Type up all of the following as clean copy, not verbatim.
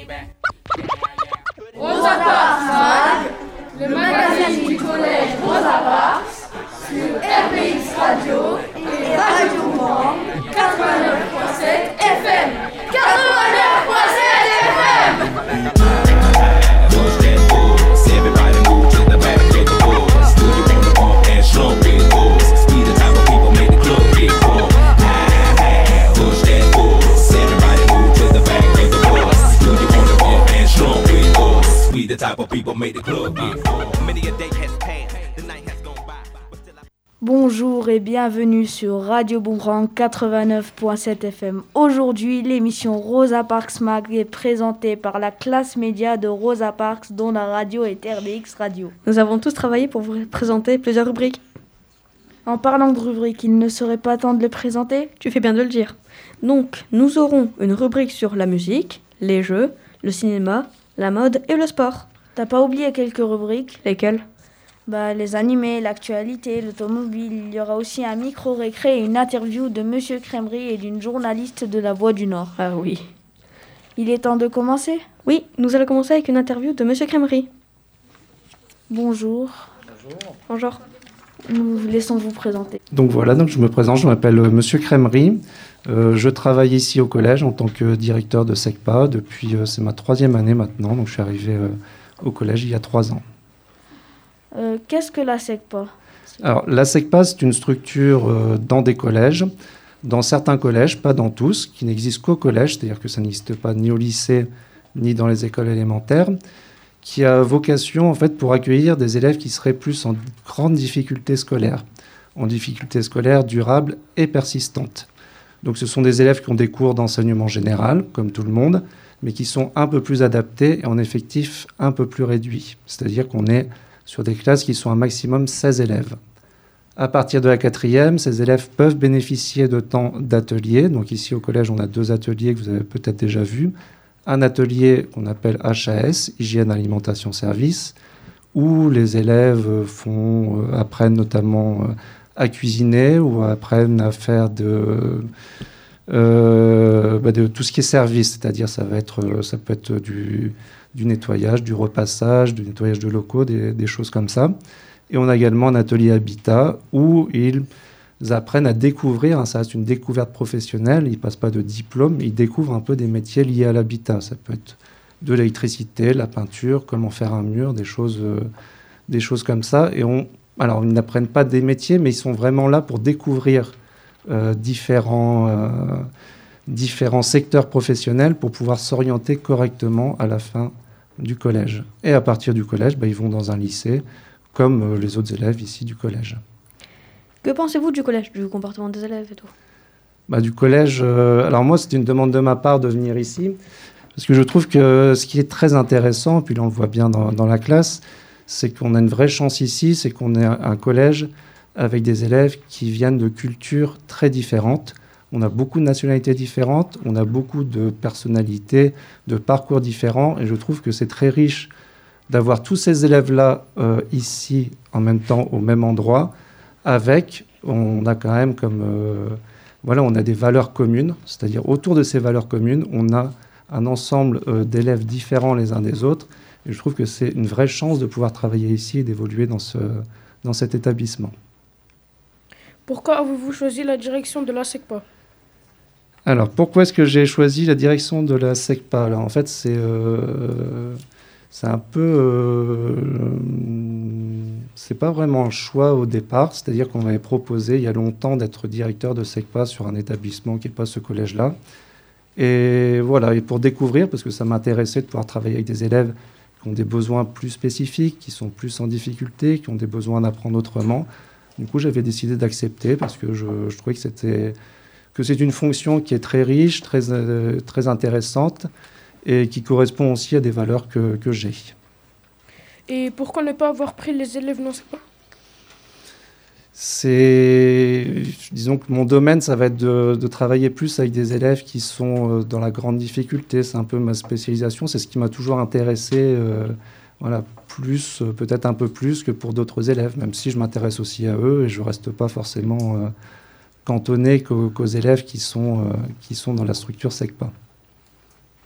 Rosa Parks Mag, le magazine du collège Rosa Parks, sur RPX Radio et Radio Bourbon, 89.7 FM. 89.7 FM. Bonjour et bienvenue sur Radio Boomerang 89.7 FM. Aujourd'hui, l'émission Rosa Parks Mag est présentée par la classe média de Rosa Parks, dont la radio est RBX Radio. Nous avons tous travaillé pour vous présenter plusieurs rubriques. En parlant de rubriques, il ne serait pas temps de les présenter ? Tu fais bien de le dire. Donc, nous aurons une rubrique sur la musique, les jeux, le cinéma, la mode et le sport. T'as pas oublié quelques rubriques ? Lesquelles ? Les animés, l'actualité, l'automobile. Il y aura aussi un micro-récré et une interview de Monsieur Crèmery et d'une journaliste de La Voix du Nord. Ah oui. Il est temps de commencer ? Oui, nous allons commencer avec une interview de Monsieur Crèmery. Bonjour. Bonjour. Nous laissons vous présenter. Donc voilà, je me présente, je m'appelle Monsieur Crèmery. Je travaille ici au collège en tant que directeur de SECPA depuis, c'est ma 3e année maintenant, donc je suis arrivé au collège il y a 3 ans. Qu'est-ce que la SECPA ? Alors la SECPA, c'est une structure dans des collèges, dans certains collèges, pas dans tous, qui n'existe qu'au collège, c'est-à-dire que ça n'existe pas ni au lycée, ni dans les écoles élémentaires, qui a vocation en fait pour accueillir des élèves qui seraient plus en grande difficulté scolaire, en difficulté scolaire durable et persistante. Donc ce sont des élèves qui ont des cours d'enseignement général, comme tout le monde, mais qui sont un peu plus adaptés et en effectif un peu plus réduits. C'est-à-dire qu'on est sur des classes qui sont un maximum 16 élèves. À partir de la 4e, ces élèves peuvent bénéficier de temps d'atelier. Donc ici au collège, on a 2 ateliers que vous avez peut-être déjà vus. Un atelier qu'on appelle HAS, Hygiène, Alimentation, Service, où les élèves apprennent notamment à cuisiner ou apprennent à faire de tout ce qui est service, c'est-à-dire ça peut être du nettoyage, du repassage, du nettoyage de locaux, des choses comme ça. Et on a également un atelier habitat où ils apprennent à découvrir, ça reste une découverte professionnelle, ils ne passent pas de diplôme, ils découvrent un peu des métiers liés à l'habitat. Ça peut être de l'électricité, la peinture, comment faire un mur, des choses comme ça. Alors, ils n'apprennent pas des métiers, mais ils sont vraiment là pour découvrir différents secteurs professionnels pour pouvoir s'orienter correctement à la fin du collège. Et à partir du collège, ils vont dans un lycée, comme les autres élèves ici du collège. Que pensez-vous du collège, du comportement des élèves et tout ? Du collège, alors moi, c'est une demande de ma part de venir ici, parce que je trouve que ce qui est très intéressant, puis là on le voit bien dans la classe, c'est qu'on a une vraie chance ici, c'est qu'on est un collège avec des élèves qui viennent de cultures très différentes. On a beaucoup de nationalités différentes, on a beaucoup de personnalités, de parcours différents, et je trouve que c'est très riche d'avoir tous ces élèves-là ici, en même temps, au même endroit, on a quand même on a des valeurs communes, c'est-à-dire autour de ces valeurs communes, on a un ensemble d'élèves différents les uns des autres, et je trouve que c'est une vraie chance de pouvoir travailler ici et d'évoluer dans cet établissement. Pourquoi avez-vous choisi la direction de la SECPA ? Alors, pourquoi est-ce que j'ai choisi la direction de la SECPA ? Alors, en fait, c'est un peu... c'est pas vraiment un choix au départ, c'est-à-dire qu'on m'avait proposé il y a longtemps d'être directeur de SECPA sur un établissement qui n'est pas ce collège-là. Et voilà, et pour découvrir, parce que ça m'intéressait de pouvoir travailler avec des élèves qui ont des besoins plus spécifiques, qui sont plus en difficulté, qui ont des besoins d'apprendre autrement. Du coup, j'avais décidé d'accepter parce que je trouvais que c'est une fonction qui est très riche, très intéressante et qui correspond aussi à des valeurs que j'ai. Et pourquoi ne pas avoir pris les élèves non SECPA ? Disons que mon domaine, ça va être de travailler plus avec des élèves qui sont dans la grande difficulté. C'est un peu ma spécialisation, c'est ce qui m'a toujours intéressé, peut-être un peu plus que pour d'autres élèves, même si je m'intéresse aussi à eux et je ne reste pas forcément cantonné qu'aux élèves qui sont dans la structure SECPA.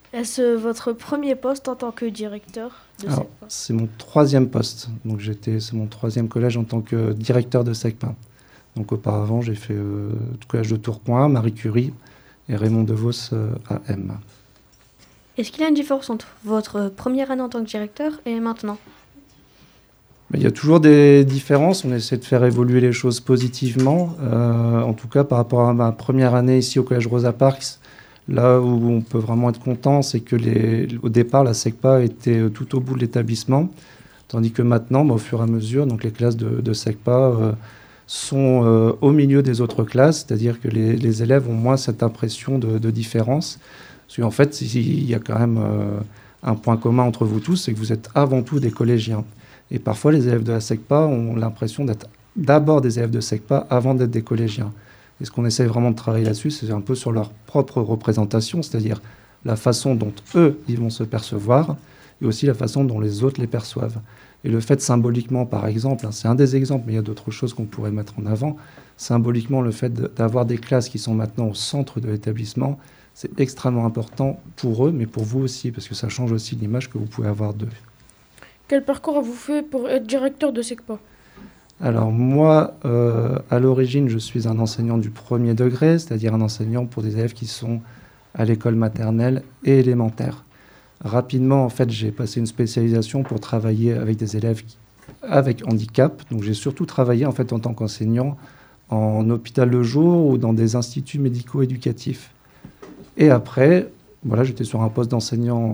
Est-ce votre premier poste en tant que directeur de Alors, SECPA? c'est mon 3e poste. Donc c'est mon 3e collège en tant que directeur de SECPA. Donc auparavant, j'ai fait le collège de Tourcoing, Marie Curie et Raymond DeVos à M. Est-ce qu'il y a une différence entre votre première année en tant que directeur et maintenant? Mais il y a toujours des différences. On essaie de faire évoluer les choses positivement. En tout cas, par rapport à ma première année ici au collège Rosa Parks, là où on peut vraiment être content, c'est que au départ, la SECPA était tout au bout de l'établissement, tandis que maintenant, au fur et à mesure, donc les classes de SECPA sont au milieu des autres classes, c'est-à-dire que les élèves ont moins cette impression de différence. Parce qu'en fait, il y a quand même un point commun entre vous tous, c'est que vous êtes avant tout des collégiens. Et parfois, les élèves de la SECPA ont l'impression d'être d'abord des élèves de SECPA avant d'être des collégiens. Et ce qu'on essaie vraiment de travailler là-dessus, c'est un peu sur leur propre représentation, c'est-à-dire la façon dont eux, ils vont se percevoir, et aussi la façon dont les autres les perçoivent. Et le fait symboliquement, par exemple, c'est un des exemples, mais il y a d'autres choses qu'on pourrait mettre en avant, symboliquement, le fait d'avoir des classes qui sont maintenant au centre de l'établissement, c'est extrêmement important pour eux, mais pour vous aussi, parce que ça change aussi l'image que vous pouvez avoir d'eux. Quel parcours avez-vous fait pour être directeur de SECPA? Alors moi, à l'origine, je suis un enseignant du premier degré, c'est-à-dire un enseignant pour des élèves qui sont à l'école maternelle et élémentaire. Rapidement, en fait, j'ai passé une spécialisation pour travailler avec des élèves avec handicap. Donc j'ai surtout travaillé en fait en tant qu'enseignant en hôpital de jour ou dans des instituts médico-éducatifs. Et après, voilà, j'étais sur un poste d'enseignant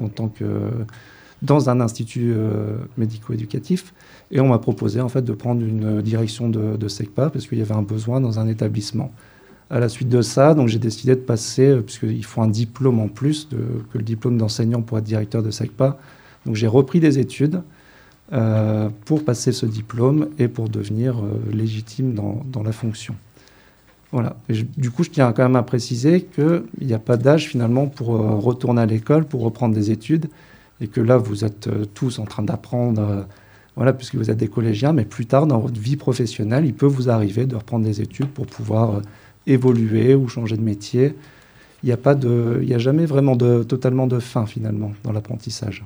dans un institut médico-éducatif, et on m'a proposé en fait de prendre une direction de SECPA parce qu'il y avait un besoin dans un établissement. À la suite de ça, donc j'ai décidé de passer, puisqu'il faut un diplôme en plus que le diplôme d'enseignant pour être directeur de SECPA. Donc j'ai repris des études pour passer ce diplôme et pour devenir légitime dans la fonction. Voilà. Et du coup, je tiens quand même à préciser qu'il n'y a pas d'âge finalement pour retourner à l'école, pour reprendre des études, et que là, vous êtes tous en train d'apprendre, voilà, puisque vous êtes des collégiens, mais plus tard, dans votre vie professionnelle, il peut vous arriver de reprendre des études pour pouvoir évoluer ou changer de métier. Il n'y a jamais vraiment totalement de fin, finalement, dans l'apprentissage.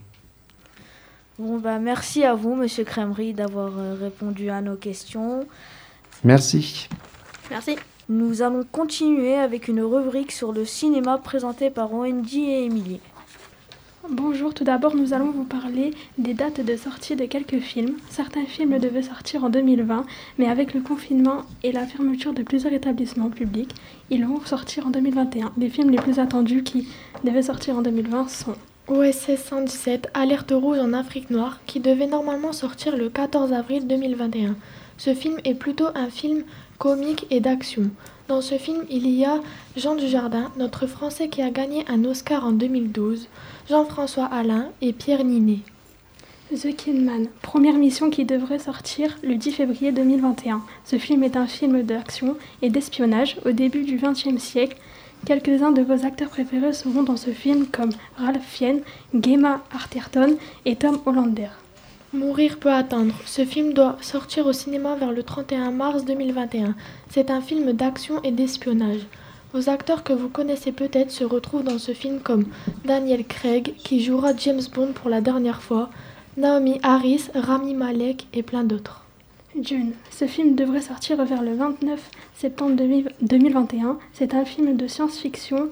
Bon, merci à vous, Monsieur Crèmery, d'avoir répondu à nos questions. Merci. Merci. Nous allons continuer avec une rubrique sur le cinéma présentée par Wendy et Émilie. Bonjour, tout d'abord nous allons vous parler des dates de sortie de quelques films. Certains films devaient sortir en 2020, mais avec le confinement et la fermeture de plusieurs établissements publics, ils vont sortir en 2021. Les films les plus attendus qui devaient sortir en 2020 sont OSS 117, Alerte rouge en Afrique noire, qui devait normalement sortir le 14 avril 2021. Ce film est plutôt un film comique et d'action. Dans ce film, il y a Jean Dujardin, notre Français qui a gagné un Oscar en 2012, Jean-François Alain et Pierre Ninet. The Kidman, première mission qui devrait sortir le 10 février 2021. Ce film est un film d'action et d'espionnage au début du XXe siècle. Quelques-uns de vos acteurs préférés seront dans ce film comme Ralph Fiennes, Gemma Arterton et Tom Hollander. Mourir peut attendre. Ce film doit sortir au cinéma vers le 31 mars 2021. C'est un film d'action et d'espionnage. Vos acteurs que vous connaissez peut-être se retrouvent dans ce film comme Daniel Craig, qui jouera James Bond pour la dernière fois, Naomi Harris, Rami Malek et plein d'autres. Dune. Ce film devrait sortir vers le 29 septembre 2021. C'est un film de science-fiction.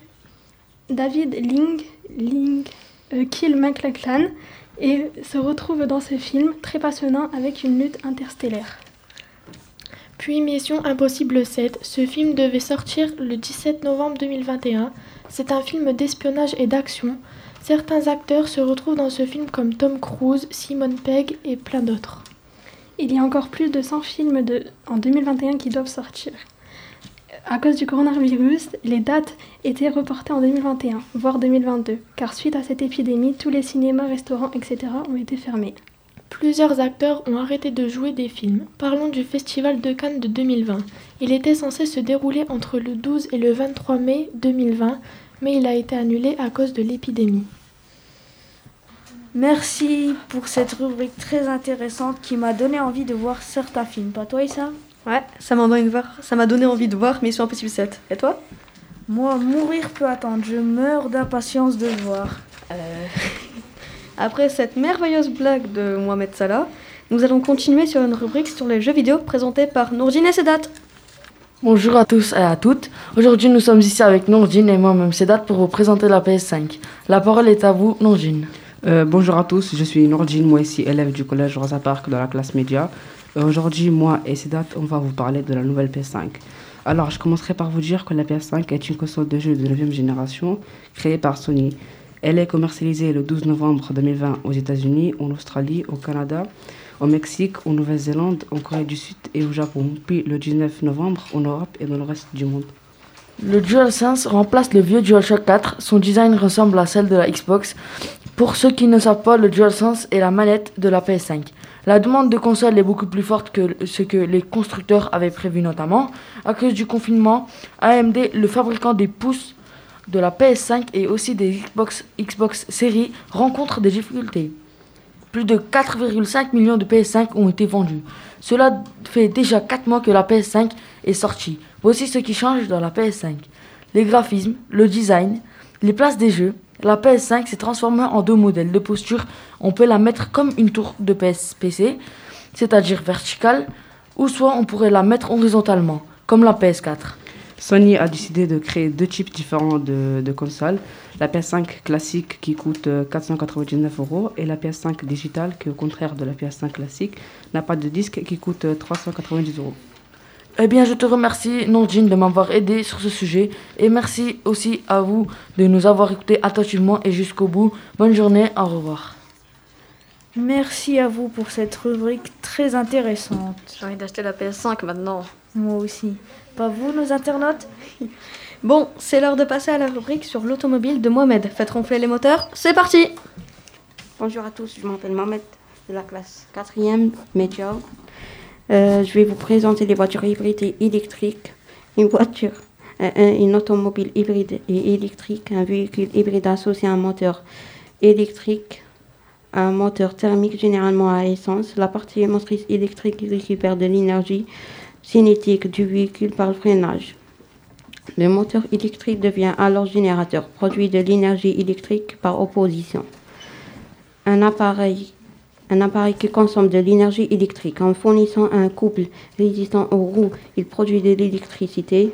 David Kill MacLachlan et se retrouve dans ce film très passionnant avec une lutte interstellaire. Puis Mission Impossible 7, ce film devait sortir le 17 novembre 2021. C'est un film d'espionnage et d'action. Certains acteurs se retrouvent dans ce film comme Tom Cruise, Simon Pegg et plein d'autres. Il y a encore plus de 100 films en 2021 qui doivent sortir. À cause du coronavirus, les dates étaient reportées en 2021, voire 2022, car suite à cette épidémie, tous les cinémas, restaurants, etc. ont été fermés. Plusieurs acteurs ont arrêté de jouer des films. Parlons du Festival de Cannes de 2020. Il était censé se dérouler entre le 12 et le 23 mai 2020, mais il a été annulé à cause de l'épidémie. Merci pour cette rubrique très intéressante qui m'a donné envie de voir certains films. Pas toi, Issam ? Ouais, ça m'a donné envie de voir Mission Impossible 7. Et toi ? Moi, mourir peut attendre. Je meurs d'impatience de le voir. Après cette merveilleuse blague de Mohamed Salah, nous allons continuer sur une rubrique sur les jeux vidéo présentée par Nourdine et Sedat. Bonjour à tous et à toutes. Aujourd'hui, nous sommes ici avec Nourdine et moi-même Sedat pour vous présenter la PS5. La parole est à vous, Nourdine. Bonjour à tous, je suis Nourdine, moi ici élève du collège Rosa Parks dans la classe média. Aujourd'hui, moi et Sedat, on va vous parler de la nouvelle PS5. Alors, je commencerai par vous dire que la PS5 est une console de jeu de 9e génération créée par Sony. Elle est commercialisée le 12 novembre 2020 aux États-Unis, en Australie, au Canada, au Mexique, en Nouvelle-Zélande, en Corée du Sud et au Japon, puis le 19 novembre en Europe et dans le reste du monde. Le DualSense remplace le vieux DualShock 4. Son design ressemble à celle de la Xbox. Pour ceux qui ne savent pas, le DualSense est la manette de la PS5. La demande de console est beaucoup plus forte que ce que les constructeurs avaient prévu, notamment à cause du confinement. AMD, le fabricant des pouces de la PS5 et aussi des Xbox Series, rencontre des difficultés. Plus de 4,5 millions de PS5 ont été vendus. Cela fait déjà 4 mois que la PS5 est sortie. Voici ce qui change dans la PS5. Les graphismes, le design, les places des jeux. La PS5 s'est transformée en 2 modèles de posture. On peut la mettre comme une tour de PC, c'est-à-dire verticale, ou soit on pourrait la mettre horizontalement, comme la PS4. Sony a décidé de créer 2 types différents de consoles. La PS5 classique qui coûte 499 € et la PS5 digitale qui, au contraire de la PS5 classique, n'a pas de disque qui coûte 390 €. Eh bien, je te remercie, Nourdine, de m'avoir aidé sur ce sujet. Et merci aussi à vous de nous avoir écoutés attentivement et jusqu'au bout. Bonne journée, au revoir. Merci à vous pour cette rubrique très intéressante. J'ai envie d'acheter la PS5 maintenant. Moi aussi. Pas vous, nos internautes? Bon, c'est l'heure de passer à la rubrique sur l'automobile de Mohamed. Faites ronfler les moteurs, c'est parti! Bonjour à tous, je m'appelle Mohamed de la classe 4e média. Je vais vous présenter les voitures hybrides et électriques. Une automobile hybride et électrique, un véhicule hybride associé à un moteur électrique, un moteur thermique généralement à essence. La partie motrice électrique récupère de l'énergie cinétique du véhicule par le freinage. Le moteur électrique devient alors générateur, produit de l'énergie électrique par opposition. Un appareil qui consomme de l'énergie électrique en fournissant un couple résistant aux roues, il produit de l'électricité.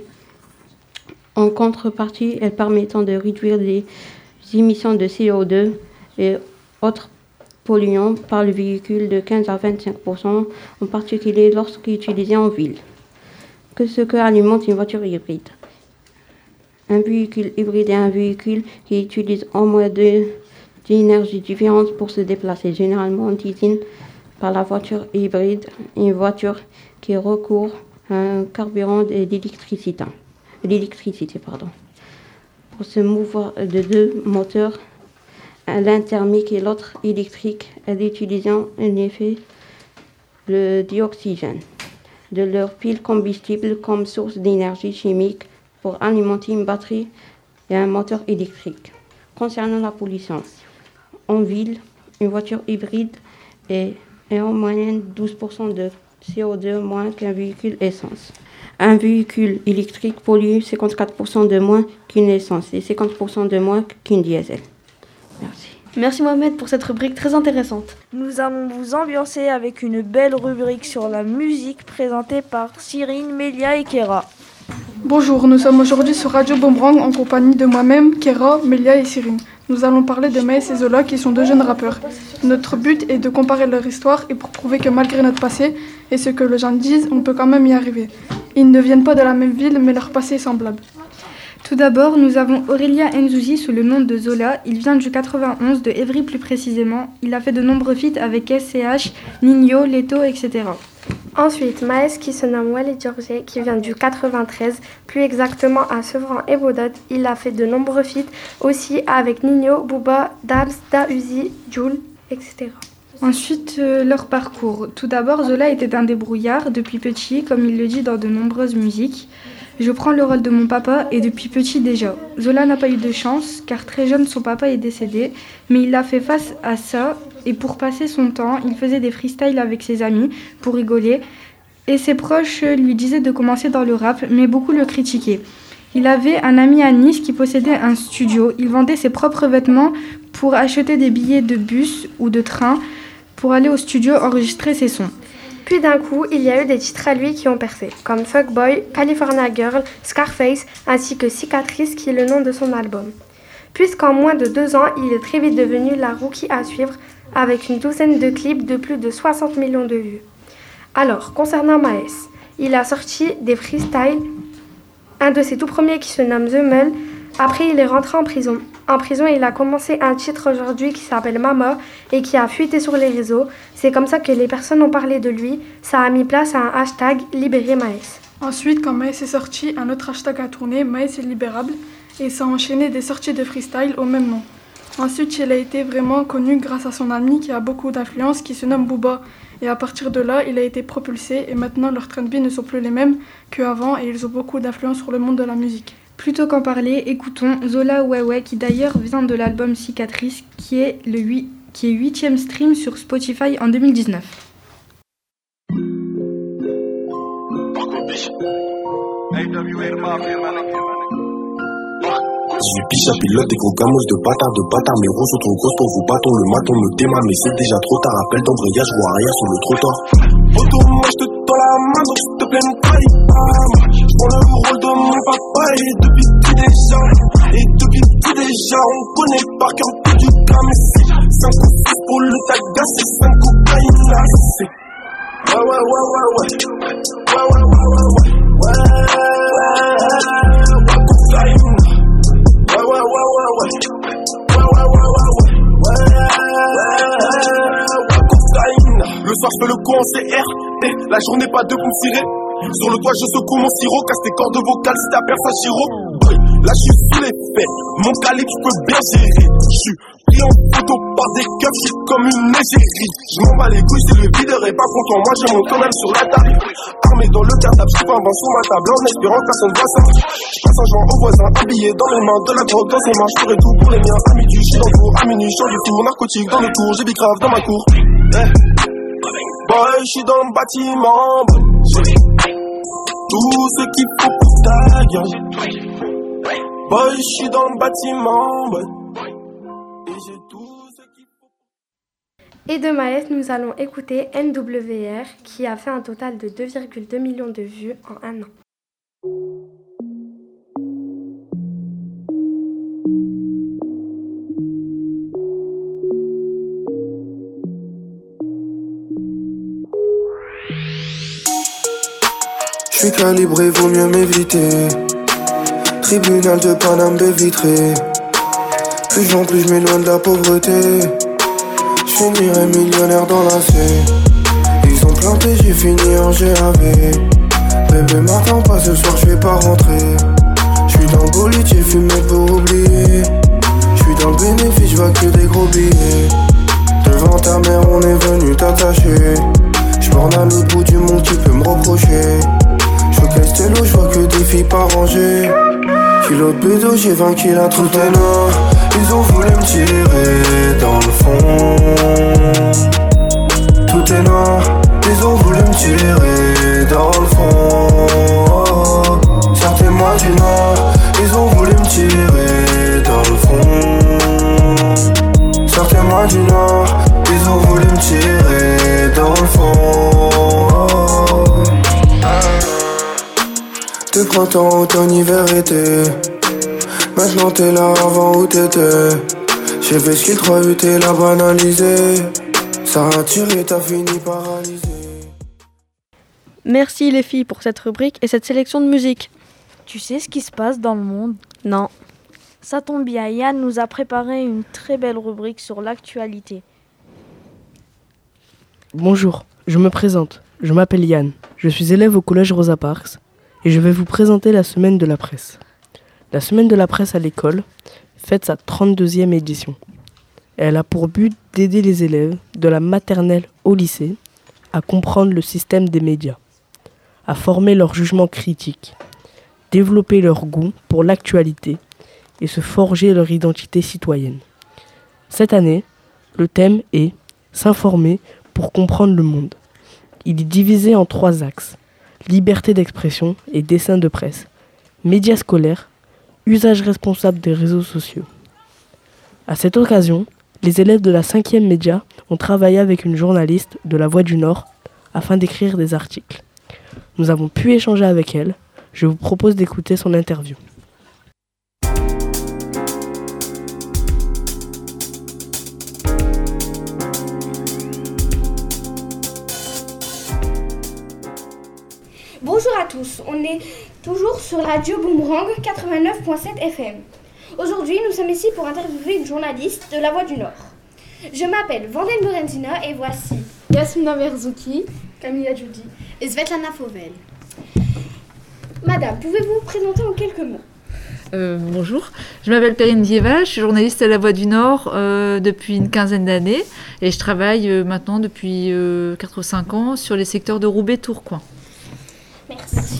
En contrepartie, elle permettant de réduire les émissions de CO2 et autres polluants par le véhicule de 15 à 25%, en particulier lorsqu'utilisé en ville. Ce que alimente une voiture hybride. Un véhicule hybride est un véhicule qui utilise au moins d'énergie différente pour se déplacer. Généralement, on désigne par la voiture hybride une voiture qui recourt à un carburant et l'électricité. Pour se mouvoir de 2 moteurs, l'un thermique et l'autre électrique, elle utilisant en effet le dioxygène de leur pile combustible comme source d'énergie chimique pour alimenter une batterie et un moteur électrique. Concernant la pollution, en ville, une voiture hybride est en moyenne 12% de CO2 moins qu'un véhicule essence. Un véhicule électrique pollue 54% de moins qu'une essence et 50% de moins qu'une diesel. Merci. Merci Mohamed pour cette rubrique très intéressante. Nous allons vous ambiancer avec une belle rubrique sur la musique présentée par Cyrine, Mélia et Kéra. Bonjour, nous sommes aujourd'hui sur Radio Boomerang en compagnie de moi-même, Kéra, Mélia et Cyrine. Nous allons parler de Maes et Zola qui sont 2 jeunes rappeurs. Notre but est de comparer leur histoire et pour prouver que malgré notre passé et ce que les gens disent, on peut quand même y arriver. Ils ne viennent pas de la même ville mais leur passé est semblable. Tout d'abord, nous avons Aurélien Nzouzi sous le nom de Zola. Il vient du 91, de Évry plus précisément. Il a fait de nombreux feats avec SCH, Nino, Leto, etc. Ensuite, Maes qui se nomme Walid Georget, qui vient du 93, plus exactement à Sevran et Bodot. Il a fait de nombreux feats aussi avec Nino, Booba, Dabs, Da Uzi, Jul, etc. Ensuite, leur parcours. Tout d'abord, Zola était un débrouillard depuis petit, comme il le dit dans de nombreuses musiques. Je prends le rôle de mon papa et depuis petit déjà. Zola n'a pas eu de chance car très jeune son papa est décédé, mais il a fait face à ça et pour passer son temps, il faisait des freestyles avec ses amis pour rigoler et ses proches lui disaient de commencer dans le rap mais beaucoup le critiquaient. Il avait un ami à Nice qui possédait un studio. Il vendait ses propres vêtements pour acheter des billets de bus ou de train pour aller au studio enregistrer ses sons. Puis d'un coup, il y a eu des titres à lui qui ont percé, comme Fuckboy, California Girl, Scarface, ainsi que Cicatrice qui est le nom de son album. Puisqu'en moins de 2 ans, il est très vite devenu la rookie à suivre avec une douzaine de clips de plus de 60 millions de vues. Alors, concernant Maes, il a sorti des freestyles, un de ses tout premiers qui se nomme The Mule. Après, il est rentré en prison. En prison, il a commencé un titre aujourd'hui qui s'appelle Mama et qui a fuité sur les réseaux. C'est comme ça que les personnes ont parlé de lui. Ça a mis place à un hashtag Libérer Maes. Ensuite, quand Maes est sorti, un autre hashtag a tourné, Maes est libérable, et ça a enchaîné des sorties de freestyle au même nom. Ensuite, il a été vraiment connu grâce à son ami qui a beaucoup d'influence, qui se nomme Booba. Et à partir de là, il a été propulsé et maintenant leurs trains de vie ne sont plus les mêmes qu'avant et ils ont beaucoup d'influence sur le monde de la musique. Plutôt qu'en parler, écoutons Zola Ouais Ouais qui d'ailleurs vient de l'album Cicatrice qui est 8e stream sur Spotify en 2019. Je suis piche à pilote et gros gamos de bâtard, mes roues sont trop grosses pour vous battre, le matin me déma, mais c'est déjà trop tard, appel d'embrayage, je vois rien sur le trottoir. Autour moi je te tends la main, donc s'il te plaît ne trahis pas. Je prends le rôle de mon papa et depuis petit déjà, on connaît par cœur tout du gamme, c'est 5 ou 6 pour le tagas, c'est 5 cocaïne, c'est Le soir je fais le con en CR, la journée pas de pour me tirer. Sur le toit je secoue mon sirop, casse tes cordes vocales si t'as perce à Giro. Là je suis sous les faits, mon calibre je peux bien gérer. Je suis pris en photo par des keufs, je suis comme une égérie. Je m'en bats les couilles, c'est le videur et pas content, moi j'ai mon quand même sur la table. Armé dans le cartable, je fais un bain sur ma table en espérant que personne voit ça. Je passe un joint au voisin, un billet dans les mains, de la drogue dans ses mains, je ferai tout pour les miens. À midi je suis dans le tour, à minuit je change du tour, narcotique dans le tour, j'ai des graves dans ma cour. Boy, je suis dans le bâtiment, boy. Tout ce qu'il faut pour ta gueule. Boy, je suis dans le bâtiment, boy. Et j'ai tout ce qu'il faut. Et de Maes, nous allons écouter NWR qui a fait un total de 2,2 millions de vues en un an. Je suis calibré, vaut mieux m'éviter. Tribunal de Paname baie vitrée. Plus j'en plus je m'éloigne de la pauvreté. Je finirai millionnaire dans la C. Ils ont planté, j'ai fini en GAV. Bébé m'attends pas ce soir, je vais pas rentrer. Je suis dans le bolide, j'ai fumé pour oublier. Je suis dans le bénéfice, je vois que des gros billets. Devant ta mère on est venu t'attacher. Je borne à l'autre bout du monde, tu peux me reprocher. Je vois que des filles pas rangées. Kilo de bédo, j'ai 20 kilos, tout est noir. Ils ont voulu me tirer dans le fond. Tout est noir. Ils ont voulu me tirer dans le fond. Sortez-moi du nord. Ils ont voulu me tirer dans le fond. Sortez-moi du nord. Ils ont voulu me tirer dans le fond. De printemps, automne, hiver, été. Maintenant t'es là, avant où t'étais. J'ai fait ce qu'il croyait, t'es là banalisé. Ça a tiré, t'as fini paralysé. Merci les filles pour cette rubrique et cette sélection de musique. Tu sais ce qui se passe dans le monde ? Non. Ça tombe bien, Yann nous a préparé une très belle rubrique sur l'actualité. Bonjour, je me présente. Je m'appelle Yann. Je suis élève au collège Rosa Parks. Et je vais vous présenter la semaine de la presse. La semaine de la presse à l'école fête sa 32e édition. Elle a pour but d'aider les élèves de la maternelle au lycée à comprendre le système des médias, à former leur jugement critique, développer leur goût pour l'actualité et se forger leur identité citoyenne. Cette année, le thème est « S'informer pour comprendre le monde ». Il est divisé en 3 axes. Liberté d'expression et dessin de presse, médias scolaires, usage responsable des réseaux sociaux. À cette occasion, les élèves de la 5e média ont travaillé avec une journaliste de La Voix du Nord afin d'écrire des articles. Nous avons pu échanger avec elle. Je vous propose d'écouter son interview. Bonjour à tous, on est toujours sur Radio Boomerang 89.7 FM. Aujourd'hui, nous sommes ici pour interviewer une journaliste de La Voix du Nord. Je m'appelle Vandel Morenzina et voici Yasmina Verzouki, Camilla Judy et Svetlana Fauvel. Madame, pouvez-vous vous présenter en quelques mots ? Bonjour, je m'appelle Perrine Dieva, je suis journaliste à La Voix du Nord depuis une quinzaine d'années et je travaille maintenant depuis 4 ou 5 ans sur les secteurs de Roubaix-Tourcoing. Merci.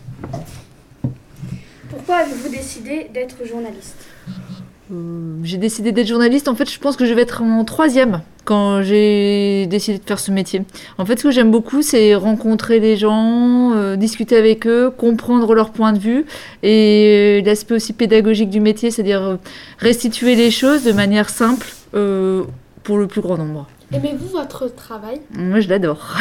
Pourquoi avez-vous décidé d'être journaliste ? J'ai décidé d'être journaliste, en fait je pense que je vais être en 3e quand j'ai décidé de faire ce métier. En fait ce que j'aime beaucoup c'est rencontrer les gens, discuter avec eux, comprendre leur point de vue et l'aspect aussi pédagogique du métier, c'est-à-dire restituer les choses de manière simple pour le plus grand nombre. Aimez-vous votre travail ? Moi je l'adore.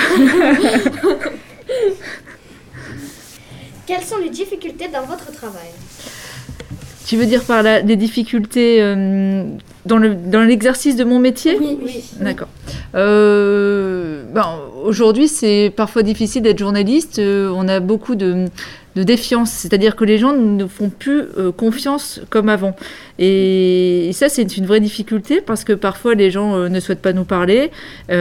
Quelles sont les difficultés dans votre travail ? Tu veux dire par là les difficultés dans l'exercice de mon métier ? Oui. D'accord. Aujourd'hui, c'est parfois difficile d'être journaliste. On a beaucoup de défiance, c'est-à-dire que les gens ne font plus confiance comme avant. Et ça, c'est une vraie difficulté parce que parfois, les gens ne souhaitent pas nous parler.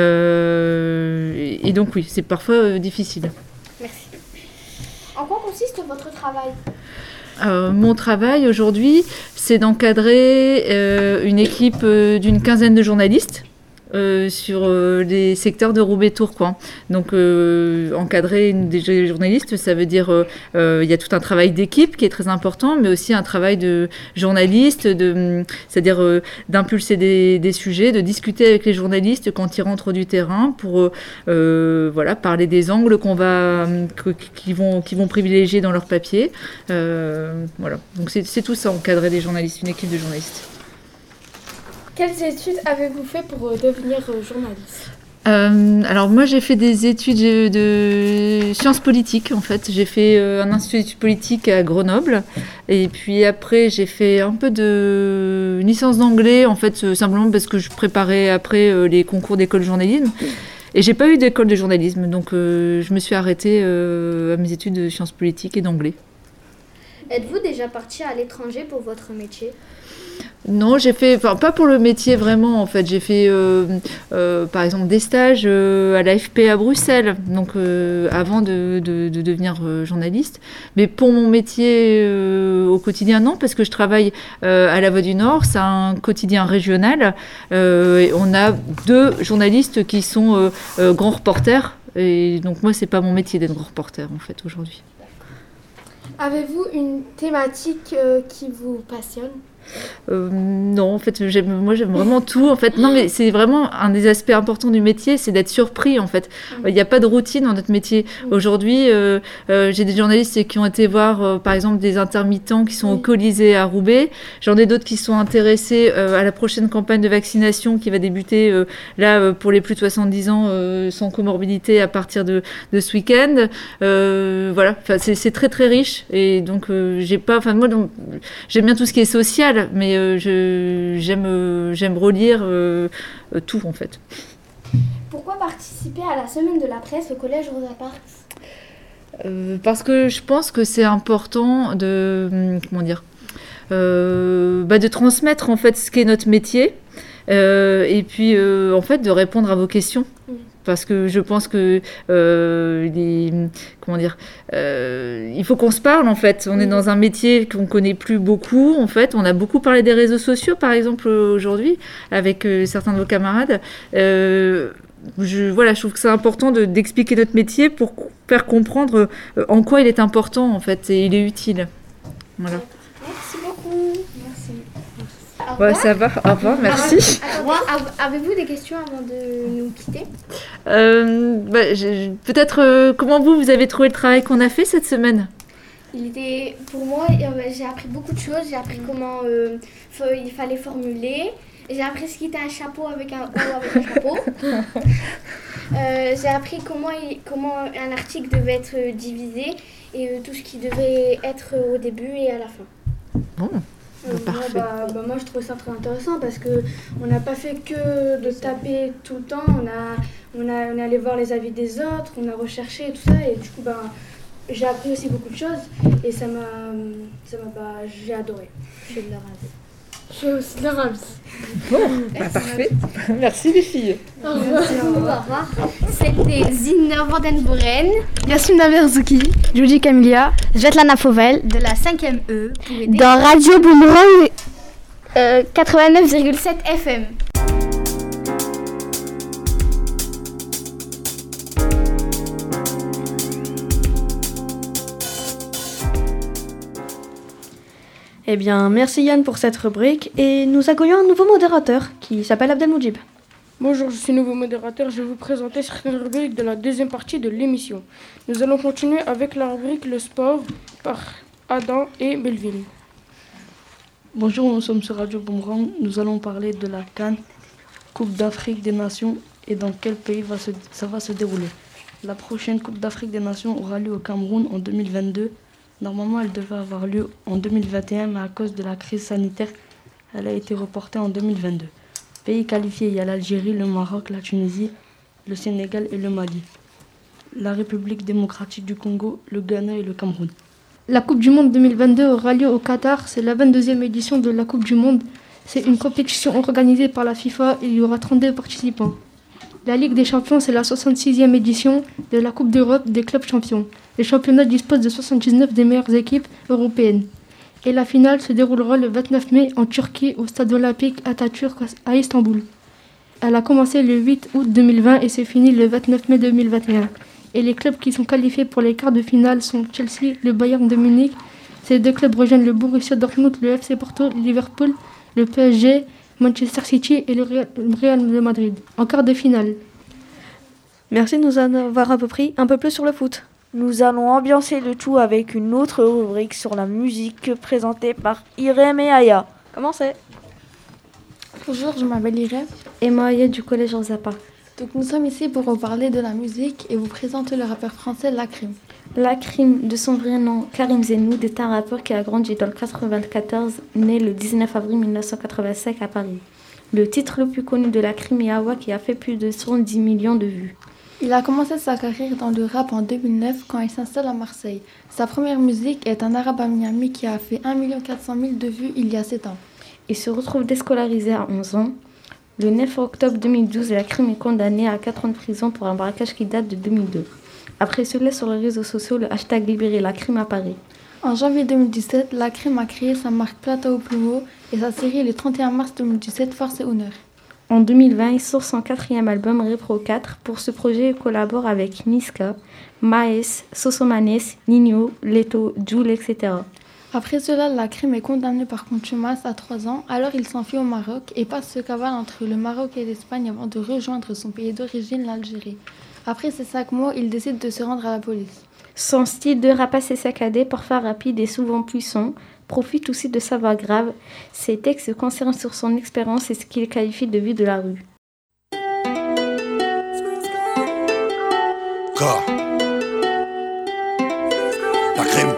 Et donc, oui, c'est parfois difficile. Merci. En quoi consiste votre travail ? Mon travail aujourd'hui, c'est d'encadrer une équipe d'une quinzaine de journalistes sur les secteurs de Roubaix-Tourcoing. Donc encadrer des journalistes, ça veut dire il y a tout un travail d'équipe qui est très important, mais aussi un travail de journaliste, c'est-à-dire d'impulser des sujets, de discuter avec les journalistes quand ils rentrent du terrain pour parler des angles qu'ils vont privilégier dans leur papier. Donc c'est tout ça, encadrer des journalistes, une équipe de journalistes. Quelles études avez-vous fait pour devenir journaliste ? Alors moi j'ai fait des études de sciences politiques en fait. J'ai fait un institut d'études politiques à Grenoble et puis après j'ai fait un peu de licence d'anglais en fait simplement parce que je préparais après les concours d'école de journalisme et j'ai pas eu d'école de journalisme donc je me suis arrêtée à mes études de sciences politiques et d'anglais. Êtes-vous déjà parti à l'étranger pour votre métier ? Non, j'ai fait, pas pour le métier vraiment en fait, j'ai fait par exemple des stages à l'AFP à Bruxelles, donc avant de devenir journaliste. Mais pour mon métier au quotidien, non, parce que je travaille à La Voix du Nord, c'est un quotidien régional, et on a 2 journalistes qui sont grands reporters, et donc moi c'est pas mon métier d'être grand reporter en fait aujourd'hui. Avez-vous une thématique qui vous passionne ? Non, en fait, j'aime vraiment tout. En fait, non, mais c'est vraiment un des aspects importants du métier, c'est d'être surpris. En fait, il n'y a pas de routine dans notre métier. Aujourd'hui, j'ai des journalistes qui ont été voir, par exemple, des intermittents qui sont au Colisée à Roubaix. J'en ai d'autres qui sont intéressés à la prochaine campagne de vaccination qui va débuter pour les plus de 70 ans sans comorbidité à partir de ce week-end. Enfin, c'est très très riche et donc moi j'aime bien tout ce qui est social. Mais j'aime relire tout en fait. Pourquoi participer à la semaine de la presse au collège Rosa Parks ? Parce que je pense que c'est important de transmettre en fait ce qu'est notre métier et puis en fait de répondre à vos questions. Parce que je pense que il faut qu'on se parle en fait. On est dans un métier qu'on connaît plus beaucoup en fait. On a beaucoup parlé des réseaux sociaux par exemple aujourd'hui avec certains de vos camarades. Je trouve que c'est important d'expliquer notre métier pour faire comprendre en quoi il est important en fait et il est utile. Voilà. Merci beaucoup. Merci. Ouais, ça va. Au revoir, merci. Avez-vous des questions avant de nous quitter ? Peut-être comment vous avez trouvé le travail qu'on a fait cette semaine ? Pour moi, j'ai appris beaucoup de choses. J'ai appris comment il fallait formuler. J'ai appris ce qu'était un chapeau avec un O avec un chapeau. J'ai appris comment un article devait être divisé et tout ce qui devait être au début et à la fin. Bon, parfait. Moi, je trouve ça très intéressant parce qu'on n'a pas fait que de taper tout le temps. On est allé voir les avis des autres, on a recherché et tout ça. Et du coup, j'ai appris aussi beaucoup de choses et j'ai adoré. Je suis de la ravie. Je suis aussi de la ravie. Bon, parfait. Merci les filles. Au revoir. C'était Zina Vandenboren, Yasmina Verzouki, Judy Camilia, Svetlana Fauvel de la 5e E pour aider dans Radio Boomerang 89,7 FM. Eh bien, merci Yann pour cette rubrique et nous accueillons un nouveau modérateur qui s'appelle Abdelmoujib. Bonjour, je suis nouveau modérateur. Je vais vous présenter certaines rubriques de la deuxième partie de l'émission. Nous allons continuer avec la rubrique Le sport par Adam et Belville. Bonjour, nous sommes sur Radio Boomerang. Nous allons parler de la CAN, Coupe d'Afrique des Nations, et dans quel pays ça va se dérouler. La prochaine Coupe d'Afrique des Nations aura lieu au Cameroun en 2022. Normalement, elle devait avoir lieu en 2021, mais à cause de la crise sanitaire, elle a été reportée en 2022. Pays qualifiés, il y a l'Algérie, le Maroc, la Tunisie, le Sénégal et le Mali. La République démocratique du Congo, le Ghana et le Cameroun. La Coupe du Monde 2022 aura lieu au Qatar. C'est la 22e édition de la Coupe du Monde. C'est une compétition organisée par la FIFA et il y aura 32 participants. La Ligue des Champions, c'est la 66e édition de la Coupe d'Europe des clubs champions. Le championnat dispose de 79 des meilleures équipes européennes. Et la finale se déroulera le 29 mai en Turquie au stade olympique Atatürk à Istanbul. Elle a commencé le 8 août 2020 et s'est finie le 29 mai 2021. Et les clubs qui sont qualifiés pour les quarts de finale sont Chelsea, le Bayern de Munich. Ces deux clubs rejoignent le Borussia Dortmund, le FC Porto, Liverpool, le PSG, Manchester City et le Real de Madrid, en quart de finale. Merci de nous avoir appris un peu plus sur le foot. Nous allons ambiancer le tout avec une autre rubrique sur la musique présentée par Irem et Aya. Commencez. Bonjour, je m'appelle Irem et moi Aya du collège Rosa Parks. Donc nous sommes ici pour vous parler de la musique et vous présenter le rappeur français Lakrim. Lakrim, de son vrai nom Karim Zenoud, est un rappeur qui a grandi dans le 94, né le 19 avril 1985 à Paris. Le titre le plus connu de Lakrim est Awa, qui a fait plus de 110 millions de vues. Il a commencé sa carrière dans le rap en 2009 quand il s'installe à Marseille. Sa première musique est un arabe à Miami qui a fait 1 400 000 de vues il y a 7 ans. Il se retrouve déscolarisé à 11 ans. Le 9 octobre 2012, Lakrim est condamné à 4 ans de prison pour un braquage qui date de 2002. Après cela, sur les réseaux sociaux, le hashtag Libérer Lakrim apparaît. En janvier 2017, Lakrim a créé sa marque Plata au plus haut et sa série le 31 mars 2017, Force et Honneur. En 2020, il sort son 4e album, Repro 4. Pour ce projet, il collabore avec Niska, Maes, Sosomanes, Nino, Leto, Jul, etc. Après cela, Lakrim est condamné par contumace à 3 ans, alors il s'enfuit au Maroc et passe ce cavale entre le Maroc et l'Espagne avant de rejoindre son pays d'origine, l'Algérie. Après ces 5 mois, il décide de se rendre à la police. Son style de rap assez saccadé, parfois rapide et souvent puissant, profite aussi de sa voix grave. Ses textes se concentrent sur son expérience et ce qu'il qualifie de vie de la rue. Corps. Lakrim.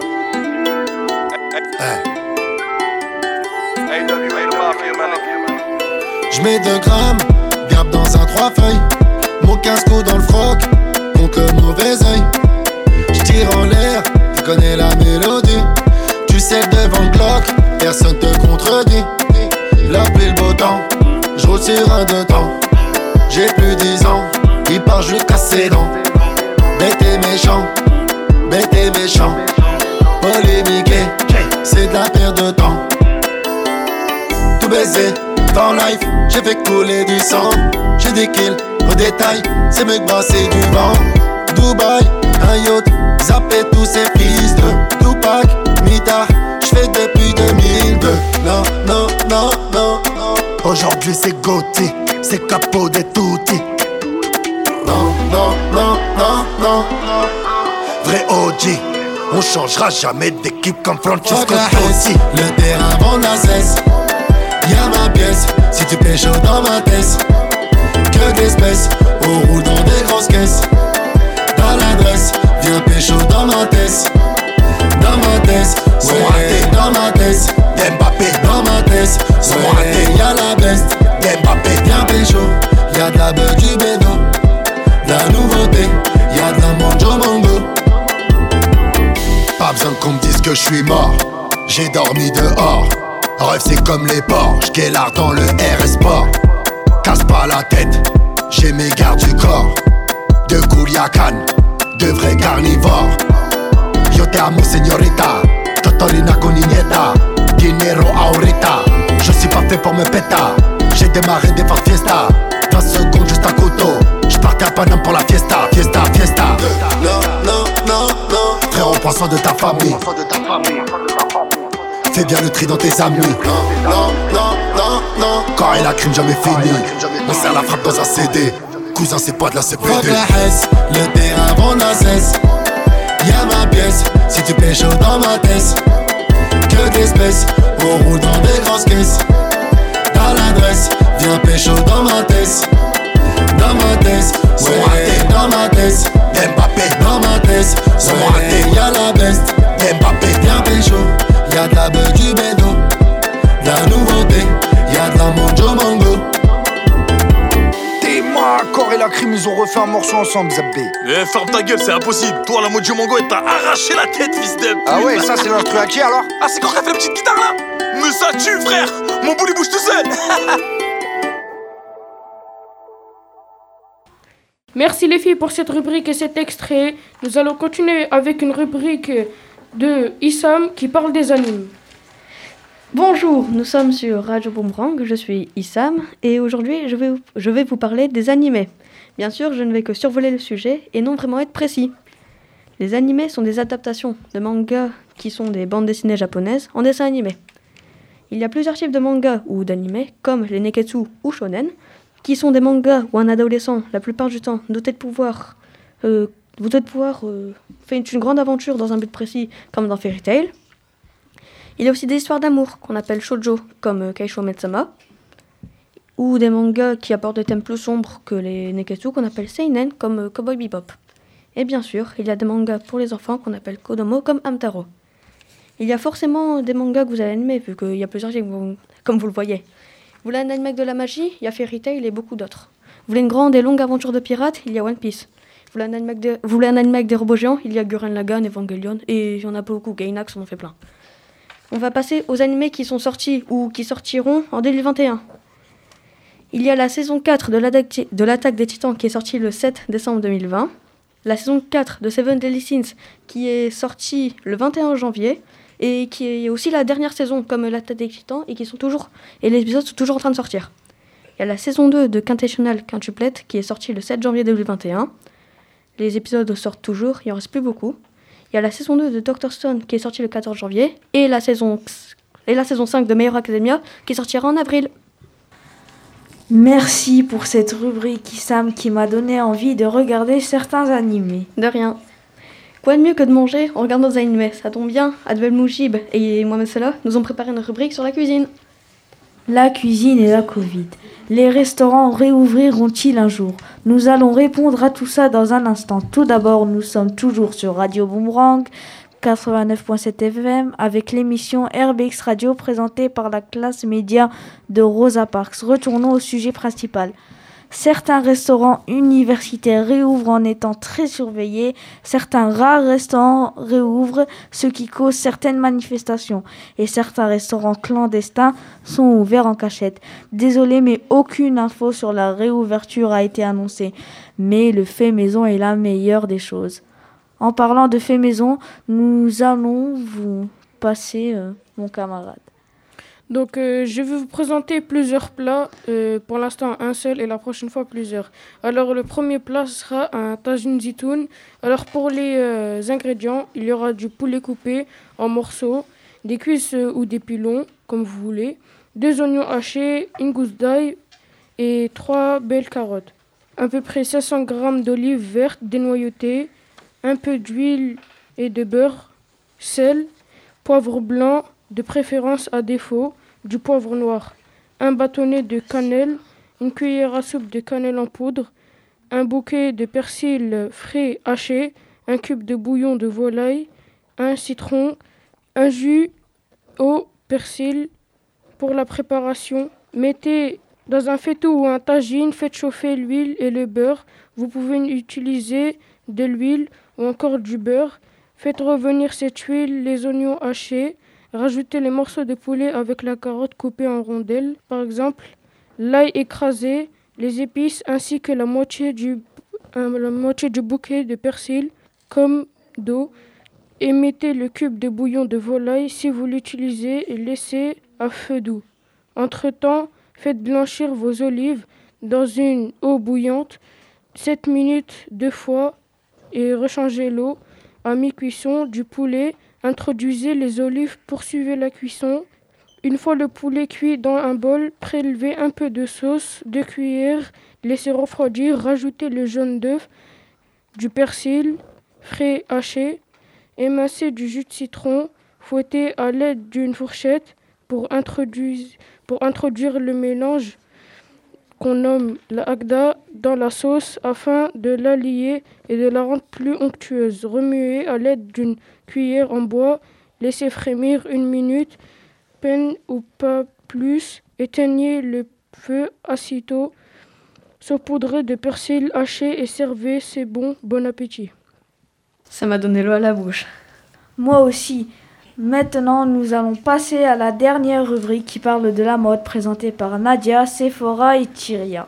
Je mets 2 grammes, garde dans un 3 feuilles. Mon casco dans le froc, contre le mauvais oeil. Je tire en l'air, tu connais la mélodie. Tu sais devant le Glock, personne te contredit. La pluie, le beau temps, je roule sur un 2 temps. J'ai plus 10 ans, il part, je casse ses dents. Bête et méchant, polémiqué, c'est de la perte de temps. Tout baiser, dans life, j'ai fait couler du sang. J'ai des kills, au détail, c'est mieux que brasser du vent. Dubaï, un yacht, zapper tous ces fils de Tupac, Mita, j'fais depuis 2002. Non, non, non, non, non. Aujourd'hui c'est Gotti, c'est Capo des Tutti. Non, non, non, non, non. Vrai OG, On changera jamais d'équipe comme Francesco Totti. Le terrain vend la cesse. Y'a ma pièce, si tu pêches dans ma tête. Que d'espèces, on roule dans des grosses caisses. Dans l'adresse, viens pécho dans ma tête. Dans ma tête, ouais, dans ma tête. Mbappé, dans ma tête, ouais, y'a la best. Mbappé, viens pécho. Y'a de la beuh du bédo, de la nouveauté, y'a de la manjo mango. Pas besoin qu'on me dise que je suis mort, j'ai dormi dehors. Rêve c'est comme les porcs, j'guélard dans le RS Sport. Casse pas la tête, j'ai mes gardes du corps. De Culiacan, de vrais carnivores. Yo te amo señorita, Totorina con niñeta. Dinero ahorita, je suis pas fait pour me péta. J'ai démarré des fortes fiesta, 20 secondes juste à couteau. J'partais à Paname pour la fiesta, fiesta, fiesta. Non, non, non, non. Frérot, prends soin de ta famille. Fais bien le tri dans tes amis. Non, non, non, non, non. Quand il a crime jamais fini. On serre la frappe dans un CD. Cousin c'est pas de la CPD. Fuck la Hesse, le terrain vend la cesse. Y'a ma pièce, si tu pêches dans ma tête. Que d'espèces, on roule dans des grosses caisses. Dans l'adresse, viens pécho dans ma tête. Dans ma tête, ouais, dans ma tête. Mbappé, dans ma tête, ouais, y'a la best. Mbappé, viens pécho. Y'a de la beuh du bédo, de la nouveauté, y'a de la manjo mango. T'es Corps et la crime, ils ont refait un morceau ensemble, Zabdé. Eh, ferme ta gueule, c'est impossible. Toi, la Mojo Mango, elle t'a arraché la tête, fils de. Ah ouais, ça c'est l'instru à qui alors? Ah, c'est quand t'as fait la petite guitare là? Mais ça tue, frère. Mon boule il bouge tout seul. Merci les filles pour cette rubrique et cet extrait. Nous allons continuer avec une rubrique de Issam qui parle des animes. Bonjour, nous sommes sur Radio Boomerang, je suis Issam et aujourd'hui je vais vous parler des animés. Bien sûr, je ne vais que survoler le sujet et non vraiment être précis. Les animés sont des adaptations de mangas qui sont des bandes dessinées japonaises en dessin animé. Il y a plusieurs types de mangas ou d'animés, comme les neketsu ou shonen, qui sont des mangas où un adolescent, la plupart du temps, doté de pouvoir fait une grande aventure dans un but précis, comme dans Fairy Tail. Il y a aussi des histoires d'amour qu'on appelle shoujo, comme Keisho Metsama, ou des mangas qui abordent des thèmes plus sombres que les neketsu qu'on appelle seinen, comme Cowboy Bebop. Et bien sûr, il y a des mangas pour les enfants qu'on appelle kodomo, comme Hamtaro. Il y a forcément des mangas que vous allez aimer, vu qu'il y a plusieurs types, comme vous le voyez. Vous voulez un anime avec de la magie, il y a Fairy Tail et beaucoup d'autres. Vous voulez une grande et longue aventure de pirates, il y a One Piece. Vous voulez un anime avec des robots géants, il y a Gurren Lagann, Evangelion, et il y en a beaucoup, Gainax, on en fait plein. On va passer aux animés qui sont sortis ou qui sortiront en 2021. Il y a la saison 4 de l'Attaque des Titans qui est sortie le 7 décembre 2020. La saison 4 de Seven Deadly Sins qui est sortie le 21 janvier. Et qui est aussi la dernière saison comme l'Attaque des Titans et les épisodes sont toujours en train de sortir. Il y a la saison 2 de Quintuple qui est sortie le 7 janvier 2021. Les épisodes sortent toujours, il en reste plus beaucoup. Il y a la saison 2 de Dr. Stone qui est sortie le 14 janvier et la saison 5 de My Hero Academia qui sortira en avril. Merci pour cette rubrique Issam qui m'a donné envie de regarder certains animés. De rien. Quoi de mieux que de manger en regardant des animés? Ça tombe bien, Adbel Moujib et Mohamed Salah nous ont préparé une rubrique sur la cuisine. La cuisine et la Covid. Les restaurants réouvriront-ils un jour? Nous allons répondre à tout ça dans un instant. Tout d'abord, nous sommes toujours sur Radio Boomerang 89.7 FM avec l'émission RBX Radio présentée par la classe média de Rosa Parks. Retournons au sujet principal. Certains restaurants universitaires réouvrent en étant très surveillés. Certains rares restaurants réouvrent, ce qui cause certaines manifestations. Et certains restaurants clandestins sont ouverts en cachette. Désolé, mais aucune info sur la réouverture a été annoncée. Mais le fait maison est la meilleure des choses. En parlant de fait maison, nous allons vous passer mon camarade. Donc, je vais vous présenter plusieurs plats. Pour l'instant, un seul et la prochaine fois, plusieurs. Alors, le premier plat sera un tajin zitoun. Alors, pour les ingrédients, il y aura du poulet coupé en morceaux, des cuisses ou des pilons, comme vous voulez, 2 oignons hachés, une gousse d'ail et 3 belles carottes. À peu près 500 g d'olives vertes dénoyautées, un peu d'huile et de beurre sel, poivre blanc, de préférence à défaut, du poivre noir, un bâtonnet de cannelle, une cuillère à soupe de cannelle en poudre, un bouquet de persil frais haché, un cube de bouillon de volaille, un citron, un jus au persil. Pour la préparation, mettez dans un faitout ou un tagine, faites chauffer l'huile et le beurre. Vous pouvez utiliser de l'huile ou encore du beurre. Faites revenir cette huile, les oignons hachés. Rajoutez les morceaux de poulet avec la carotte coupée en rondelles, par exemple, l'ail écrasé, les épices ainsi que la moitié du bouquet de persil comme d'eau. Et mettez le cube de bouillon de volaille si vous l'utilisez et laissez à feu doux. Entre-temps, faites blanchir vos olives dans une eau bouillante 7 minutes 2 fois et rechangez l'eau. À mi-cuisson du poulet, introduisez les olives, poursuivez la cuisson. Une fois le poulet cuit dans un bol, prélevez un peu de sauce, 2 cuillères, laissez refroidir, rajoutez le jaune d'œuf, du persil frais haché, émincez du jus de citron, fouettez à l'aide d'une fourchette pour introduire le mélange qu'on nomme la agda dans la sauce afin de la lier et de la rendre plus onctueuse. Remuez à l'aide d'une cuillère en bois, laissez frémir 1 minute, peine ou pas plus, éteignez le feu aussitôt, saupoudrez de persil haché et servez, c'est bon, bon appétit. Ça m'a donné l'eau à la bouche. Moi aussi. Maintenant, nous allons passer à la dernière rubrique qui parle de la mode, présentée par Nadia, Sephora et Tyria.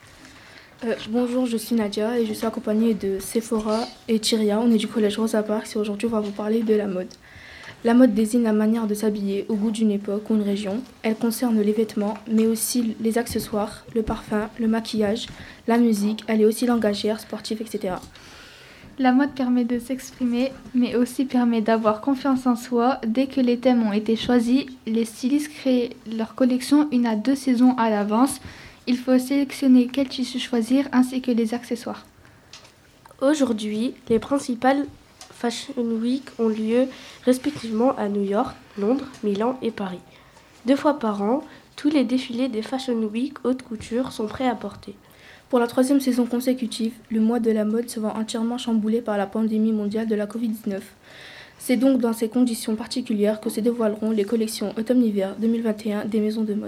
Bonjour, je suis Nadia et je suis accompagnée de Sephora et Tyria. On est du collège Rosa Parks et aujourd'hui on va vous parler de la mode. La mode désigne la manière de s'habiller au goût d'une époque ou une région. Elle concerne les vêtements, mais aussi les accessoires, le parfum, le maquillage, la musique. Elle est aussi langagière, sportive, etc. La mode permet de s'exprimer, mais aussi permet d'avoir confiance en soi. Dès que les thèmes ont été choisis, les stylistes créent leur collection 1 à 2 saisons à l'avance. Il faut sélectionner quel tissu choisir ainsi que les accessoires. Aujourd'hui, les principales Fashion Week ont lieu respectivement à New York, Londres, Milan et Paris. 2 fois par an, tous les défilés des Fashion Week haute couture sont prêts à porter. Pour la 3e saison consécutive, le mois de la mode se voit entièrement chamboulé par la pandémie mondiale de la Covid-19. C'est donc dans ces conditions particulières que se dévoileront les collections automne-hiver 2021 des maisons de mode.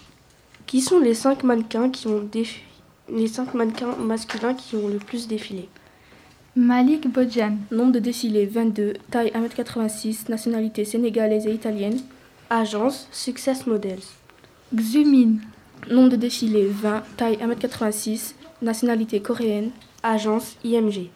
Qui sont les 5 mannequins les 5 mannequins masculins qui ont le plus défilé? Malik Bodjan. Nombre de défilés 22, taille 1m86, nationalité sénégalaise et italienne. Agence Success Models. Xumin. Nombre de défilés 20, taille 1m86, nationalité coréenne. Agence IMG.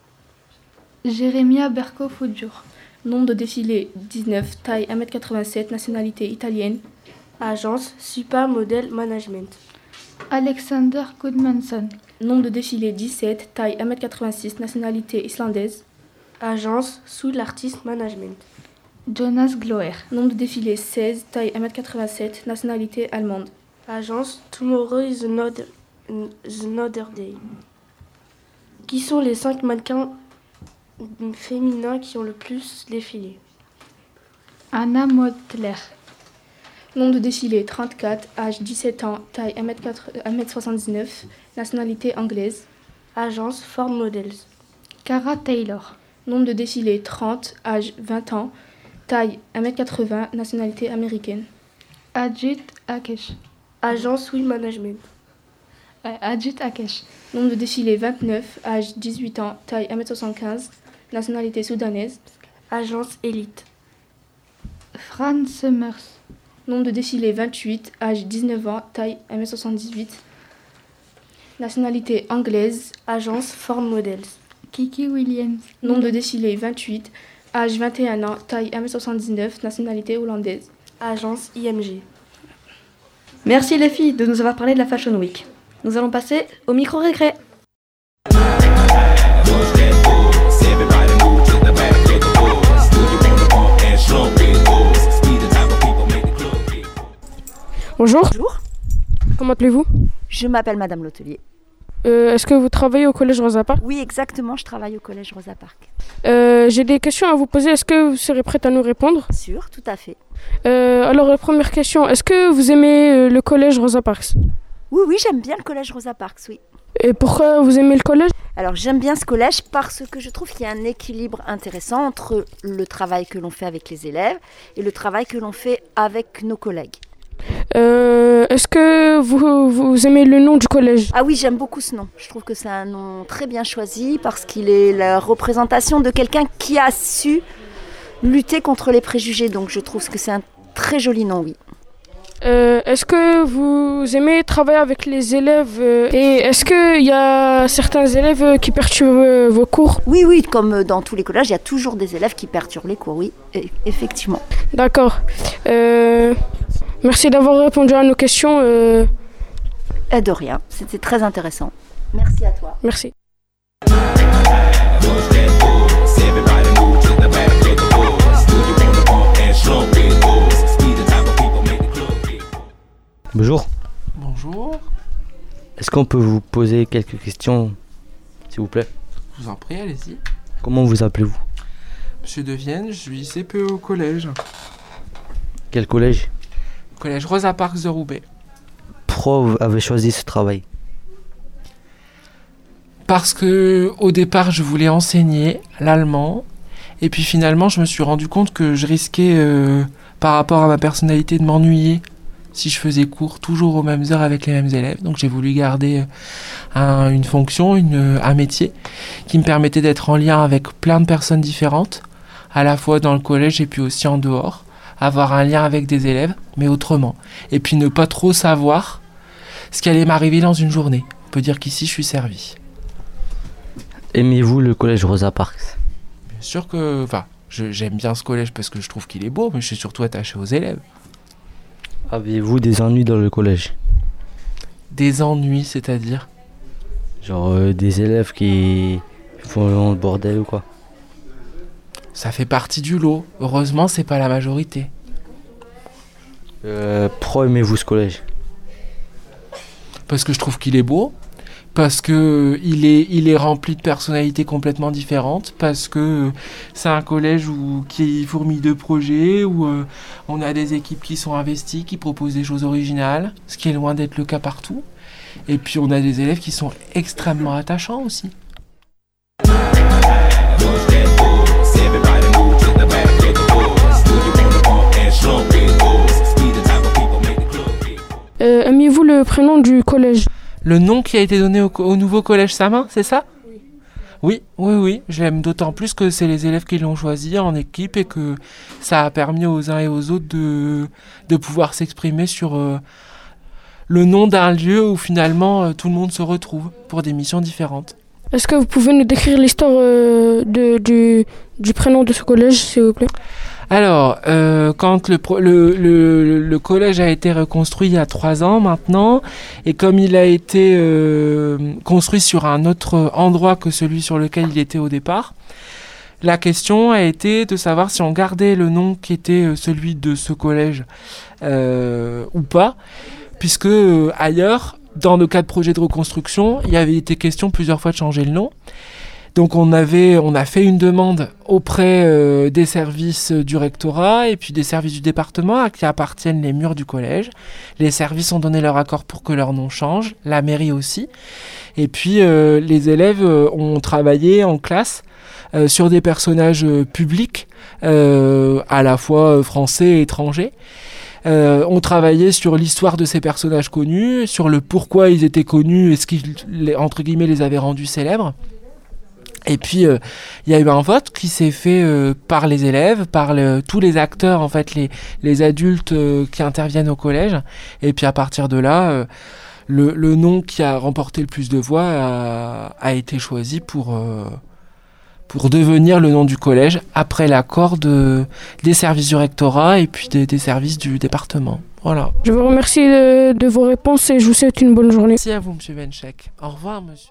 Jeremia Berko Fudjour. Nombre de défilés 19, taille 1m87, nationalité italienne. Agence Supa Model Management. Alexander Goodmanson. Nombre de défilés 17, taille 1m86, nationalité islandaise. Agence Soul Artist Management. Jonas Gloer. Nombre de défilés 16, taille 1m87, nationalité allemande. Agence Tomorrow is Another Day. Qui sont les 5 mannequins féminins qui ont le plus défilé? Anna Motler. Nombre de défilés 34, âge 17 ans, taille 1m79, nationalité anglaise. Agence Ford Models. Cara Taylor. Nombre de défilés 30, âge 20 ans, taille 1m80, nationalité américaine. Ajit Akesh. Agence Will Management. Ajit Akesh. Nombre de défilés 29, âge 18 ans, taille 1m75, nationalité soudanaise. Agence Elite. Fran Summers. Nombre de défilés 28, âge 19 ans, taille 1m78, nationalité anglaise. Agence Ford Models. Kiki Williams. Nombre de défilés 28, âge 21 ans, taille 1m79, nationalité hollandaise. Agence IMG. Merci les filles de nous avoir parlé de la Fashion Week. Nous allons passer au micro-récré. Bonjour. Bonjour. Comment appelez-vous? Je m'appelle Madame L'Hôtelier. Est-ce que vous travaillez au collège Rosa Parks? Oui, exactement, je travaille au collège Rosa Parks. J'ai des questions à vous poser. Est-ce que vous serez prête à nous répondre? Bien sûr, tout à fait. Alors, la première question, est-ce que vous aimez le collège Rosa Parks? Oui, j'aime bien le collège Rosa Parks, oui. Et pourquoi vous aimez le collège? Alors, j'aime bien ce collège parce que je trouve qu'il y a un équilibre intéressant entre le travail que l'on fait avec les élèves et le travail que l'on fait avec nos collègues. Est-ce que vous aimez le nom du collège? Ah oui, j'aime beaucoup ce nom. Je trouve que c'est un nom très bien choisi parce qu'il est la représentation de quelqu'un qui a su lutter contre les préjugés. Donc je trouve que c'est un très joli nom, oui. Est-ce que vous aimez travailler avec les élèves et est-ce qu'il y a certains élèves qui perturbent vos cours? Oui, comme dans tous les collèges, il y a toujours des élèves qui perturbent les cours, oui, effectivement. D'accord. Merci d'avoir répondu à nos questions. De rien, c'était très intéressant. Merci à toi. Merci. Bonjour. Bonjour. Est-ce qu'on peut vous poser quelques questions, s'il vous plaît? Je vous en prie, allez-y. Comment vous appelez-vous? Monsieur Devienne, je suis CPE au collège. Quel collège? Collège Rosa Parks de Roubaix. Pourquoi vous avez choisi ce travail? Parce que au départ, je voulais enseigner l'allemand. Et puis finalement, je me suis rendu compte que je risquais, par rapport à ma personnalité, de m'ennuyer si je faisais cours toujours aux mêmes heures avec les mêmes élèves. Donc j'ai voulu garder une fonction, un métier qui me permettait d'être en lien avec plein de personnes différentes, à la fois dans le collège et puis aussi en dehors, avoir un lien avec des élèves, mais autrement. Et puis ne pas trop savoir ce qui allait m'arriver dans une journée. On peut dire qu'ici je suis servi. Aimez-vous le collège Rosa Parks? Bien sûr que... j'aime bien ce collège parce que je trouve qu'il est beau, mais je suis surtout attaché aux élèves. Avez-vous des ennuis dans le collège? Des ennuis, c'est-à-dire? Genre des élèves qui font le bordel ou quoi? Ça fait partie du lot. Heureusement, c'est pas la majorité. Pourquoi aimez-vous ce collège? Parce que je trouve qu'il est beau. Parce que il est rempli de personnalités complètement différentes, parce que c'est un collège qui est fourmi de projets, où on a des équipes qui sont investies, qui proposent des choses originales, ce qui est loin d'être le cas partout. Et puis on a des élèves qui sont extrêmement attachants aussi. Aimez-vous le prénom du collège? Le nom qui a été donné au nouveau collège Samin, c'est ça? Oui. Oui, je l'aime d'autant plus que c'est les élèves qui l'ont choisi en équipe et que ça a permis aux uns et aux autres de pouvoir s'exprimer sur le nom d'un lieu où finalement tout le monde se retrouve pour des missions différentes. Est-ce que vous pouvez nous décrire l'histoire du prénom de ce collège, s'il vous plaît? Alors, quand le collège a été reconstruit il y a 3 ans maintenant, et comme il a été construit sur un autre endroit que celui sur lequel il était au départ, la question a été de savoir si on gardait le nom qui était celui de ce collège ou pas, puisque ailleurs, dans le cas de projets de reconstruction, il y avait été question plusieurs fois de changer le nom. Donc on a fait une demande auprès des services du rectorat et puis des services du département à qui appartiennent les murs du collège. Les services ont donné leur accord pour que leur nom change, la mairie aussi. Et puis les élèves ont travaillé en classe sur des personnages publics, à la fois français et étrangers. On travaillait sur l'histoire de ces personnages connus, sur le pourquoi ils étaient connus et ce qui, entre guillemets, les avait rendus célèbres. Et puis, il y a eu un vote qui s'est fait par les élèves, par tous les acteurs, en fait, les adultes qui interviennent au collège. Et puis, à partir de là, le nom qui a remporté le plus de voix a été choisi pour devenir le nom du collège, après l'accord des services du rectorat et puis des services du département. Voilà. Je vous remercie de vos réponses et je vous souhaite une bonne journée. Merci à vous, monsieur Benchek. Au revoir, monsieur.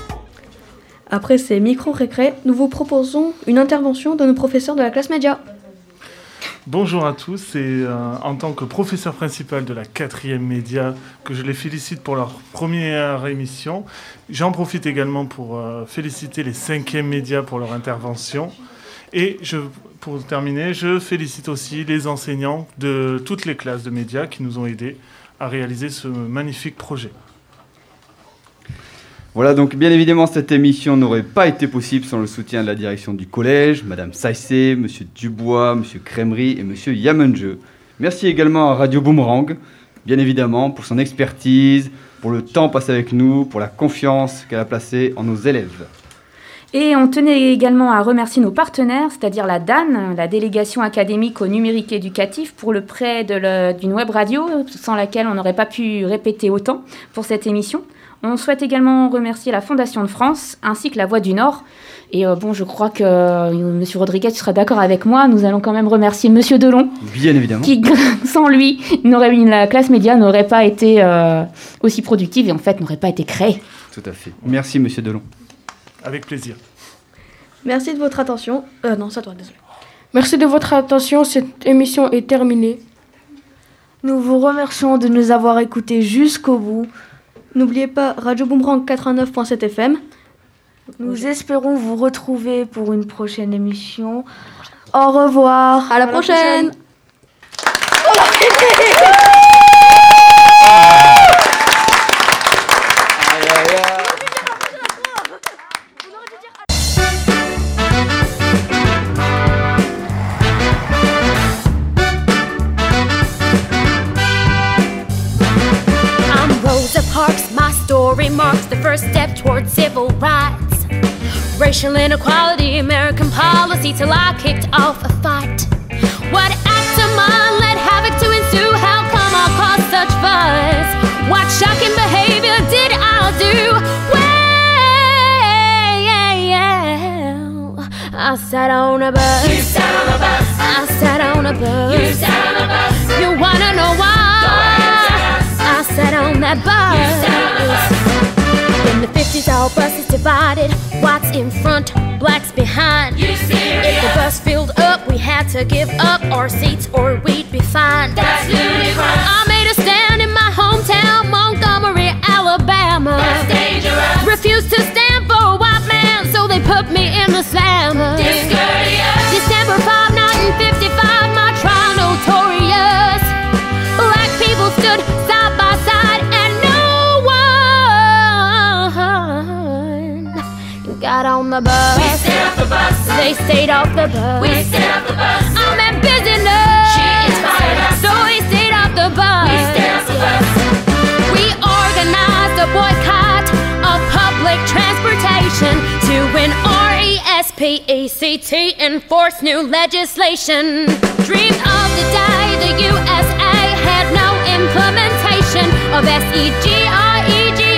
Après ces micro-récrés, nous vous proposons une intervention de nos professeurs de la classe média. Bonjour à tous, c'est en tant que professeur principal de la 4e média que je les félicite pour leur première émission. J'en profite également pour féliciter les 5e médias pour leur intervention. Et pour terminer, je félicite aussi les enseignants de toutes les classes de médias qui nous ont aidés à réaliser ce magnifique projet. Voilà, donc bien évidemment, cette émission n'aurait pas été possible sans le soutien de la direction du collège, Madame Saissé, Monsieur Dubois, Monsieur Crémery et Monsieur Yamenje. Merci également à Radio Boomerang, bien évidemment, pour son expertise, pour le temps passé avec nous, pour la confiance qu'elle a placée en nos élèves. Et on tenait également à remercier nos partenaires, c'est-à-dire la DAN, la délégation académique au numérique éducatif, pour le prêt d'une web radio, sans laquelle on n'aurait pas pu répéter autant pour cette émission. On souhaite également remercier la Fondation de France, ainsi que la Voix du Nord. Et je crois que M. Rodriguez sera d'accord avec moi, nous allons quand même remercier M. Delon. Bien évidemment. Qui, sans lui, la classe média n'aurait pas été aussi productive et en fait n'aurait pas été créée. Tout à fait. Merci M. Delon. Avec plaisir. Merci de votre attention. Non, c'est à toi, désolé. Merci de votre attention, cette émission est terminée. Nous vous remercions de nous avoir écoutés jusqu'au bout. N'oubliez pas Radio Boomerang 89.7 FM. Nous espérons vous retrouver pour une prochaine émission. Au revoir. À la prochaine. Marks the first step towards civil rights. Racial inequality, American policy, till I kicked off a fight. What act of mine led havoc to ensue? How come I caused such buzz? What shocking behavior did I do? Well, I sat on a bus. You sat on a bus. I sat on a bus. You sat on a bus. You wanna know why? Go ahead, tell us. I sat on that bus. You sat on a bus. In the 50s, our bus is divided. Whites in front, blacks behind. You serious? If the bus filled up, we had to give up our seats or we'd be fined. That's ludicrous. I made a stand in my hometown, Montgomery, Alabama. That's dangerous. Refused to stand for a white man, so they put me in the slammer. Discourteous. December 5, 1955, my trial notorious. Black people stood side by side and got on the bus. We stayed off the bus. They stayed off the bus. We stayed off the bus. I'm in business. She inspired us. So we stayed off the bus. We stayed off the bus. We organized a boycott of public transportation to win RESPECT enforce new legislation. Dreamed of the day the USA had no implementation of SEGREGATIOS.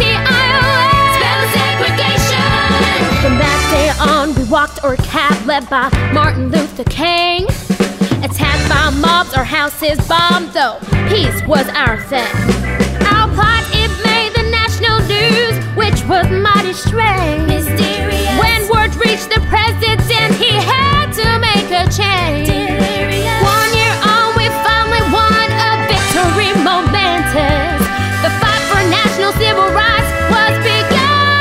From that day on, we walked our cab led by Martin Luther King. Attacked by mobs, our houses bombed, though peace was our thing. Our plot, it made the national news, which was mighty strange. Mysterious. When word reached the president, he had to make a change. Delirious. 1 year on, we finally won a victory momentous. The fight for national civil rights was begun.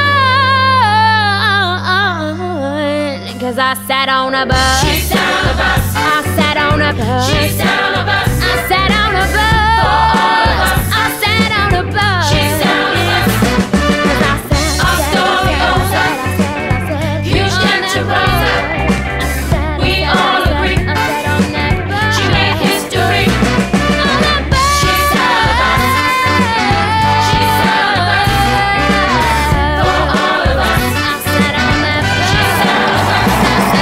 'Cause I sat on a bus. She sat on a bus. I sat on a bus. She sat on a bus. I sat on a bus. For all of us. I sat on a bus. She sat on a bus. 'Cause I sat. Our story over. Huge enterprise. We all agree. I sat on that bus. She made history. On that bus. She sat on a bus. She sat on a bus. For all of us. I sat on that bus. She sat on a bus.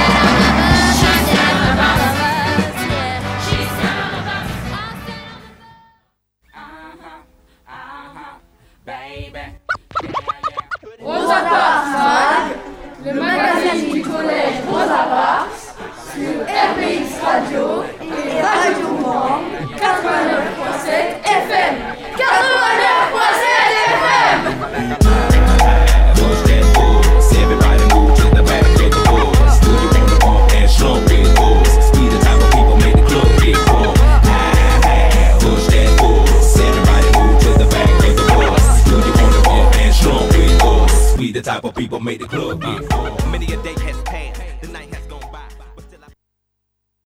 Rosa Parks Mag, le magazine du collège Rosa Parks, sur RBX Radio et Radio Boomerang 89.7